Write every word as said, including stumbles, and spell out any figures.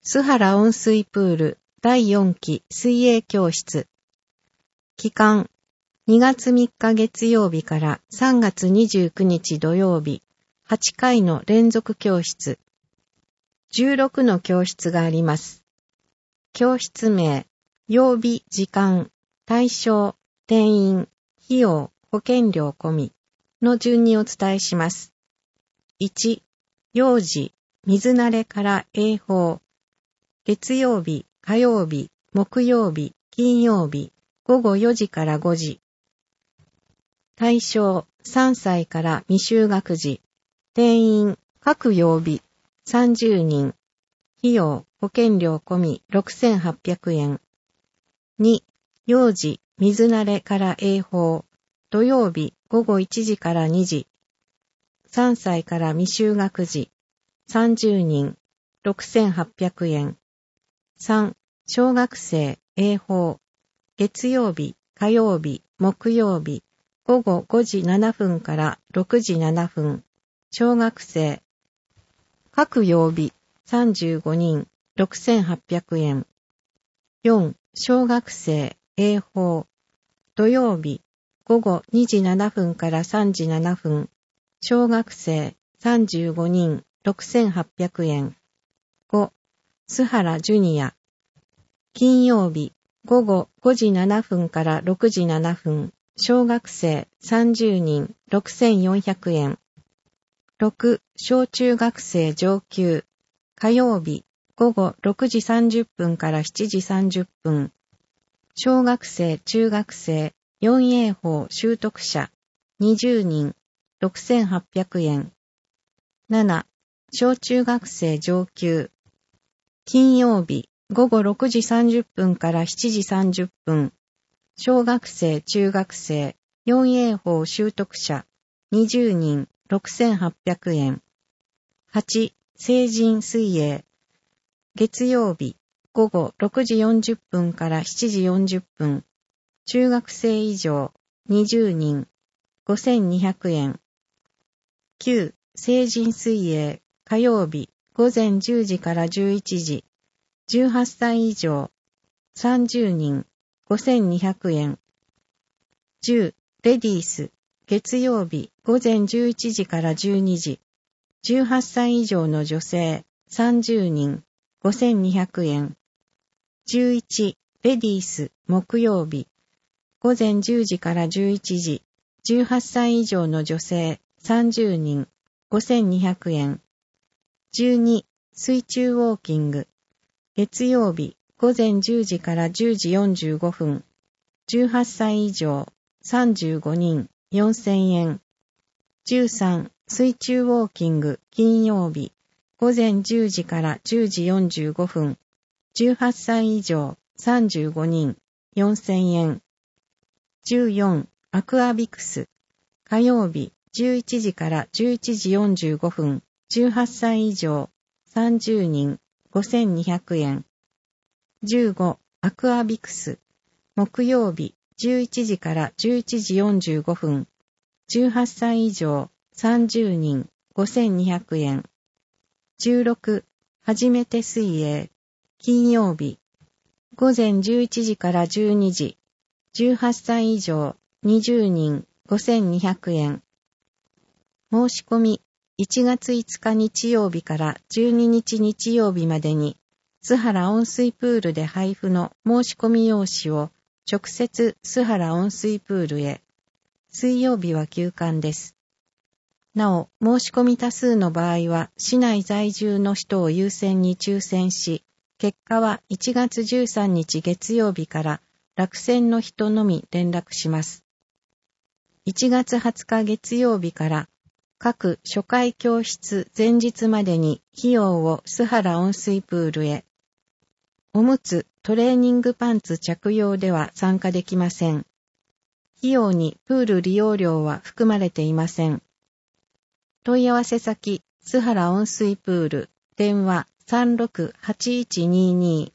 須原温水プールだいよんき水泳教室。期間、にがつみっか月曜日からさんがつにじゅうくにち土曜日、はちかいの連続教室。じゅうろくの教室があります。教室名、曜日、時間、対象、定員、費用、保険料込みの順にお伝えします。いち、幼児、水慣れから泳法。月曜日、火曜日、木曜日、金曜日、ごごよじからごじ。対象、さんさいから未就学児。定員、各曜日、さんじゅうにん。費用、保険料込みろくせんはっぴゃくえん。に、幼児、水慣れから泳法。土曜日、ごごいちじからにじ。さんさいから未就学児。さんじゅうにん、ろくせんはっぴゃくえん。さん、小学生、泳法。月曜日、火曜日、木曜日、ごごごじななふんからろくじななふん。小学生。各曜日、さんじゅうごにん、ろくせんはっぴゃくえん。よん、小学生、泳法。土曜日、ごごにじななふんからさんじななふん。小学生、さんじゅうごにん、ろくせんはっぴゃくえん。ご、須原ジュニア。金曜日、ごごごじななふんからろくじななふん。小学生さんじゅうにん、ろくせんよんひゃくえん。ろく、小中学生上級。火曜日、ごごろくじさんじゅっぷんからしちじさんじゅっぷん。小学生、中学生、よん泳法習得者。にじゅうにん、ろくせんはっぴゃくえん。なな、小中学生上級。金曜日、ごごろくじさんじゅっぷんからしちじさんじゅっぷん。小学生、中学生、よん泳法習得者。にじゅうにん、ろくせんはっぴゃくえん。はち、成人水泳。月曜日、ごごろくじよんじゅっぷんからしちじよんじゅっぷん。中学生以上、にじゅうにん、ごせんにひゃくえん。きゅう、成人水泳。火曜日、ごぜんじゅうじからじゅういちじ。じゅうはっさい以上、さんじゅうにん、ごせんにひゃくえん。じゅう、レディース。月曜日、ごぜんじゅういちじからじゅうにじ。じゅうはっさい以上の女性、さんじゅうにん、ごせんにひゃくえん。じゅういち、レディース。木曜日、ごぜんじゅうじからじゅういちじ。じゅうはっさい以上の女性、さんじゅうにん、ごせんにひゃくえん。じゅうに、水中ウォーキング。月曜日、ごぜんじゅうじからじゅうじよんじゅうごふん。じゅうはっさい以上、さんじゅうごにん、よんせんえん。じゅうさん、水中ウォーキング。金曜日、ごぜんじゅうじからじゅうじよんじゅうごふん。じゅうはっさい以上、さんじゅうごにん、よんせんえん。じゅうよん、アクアビクス。火曜日、じゅういちじからじゅういちじよんじゅうごふん。じゅうはっさい以上、さんじゅうにん、ごせんにひゃくえん。じゅうご、アクアビクス。木曜日、じゅういちじからじゅういちじよんじゅうごふん。じゅうはっさい以上、さんじゅうにん、ごせんにひゃくえん。じゅうろく、初めて水泳。金曜日、ごぜんじゅういちじからじゅうにじ。じゅうはっさい以上、にじゅうにん、ごせんにひゃくえん。申し込み、いちがついつか日曜日からじゅうににち日曜日までに、須原温水プールで配布の申し込み用紙を直接須原温水プールへ。水曜日は休館です。なお、申し込み多数の場合は、市内在住の人を優先に抽選し、結果はいちがつじゅうさんにち月曜日から落選の人のみ連絡します。いちがつはつか月曜日から各初回教室前日までに費用を須原温水プールへ。おむつ、トレーニングパンツ着用では参加できません。費用にプール利用料は含まれていません。問い合わせ先、須原温水プール、電話 さんろくはちいちにーに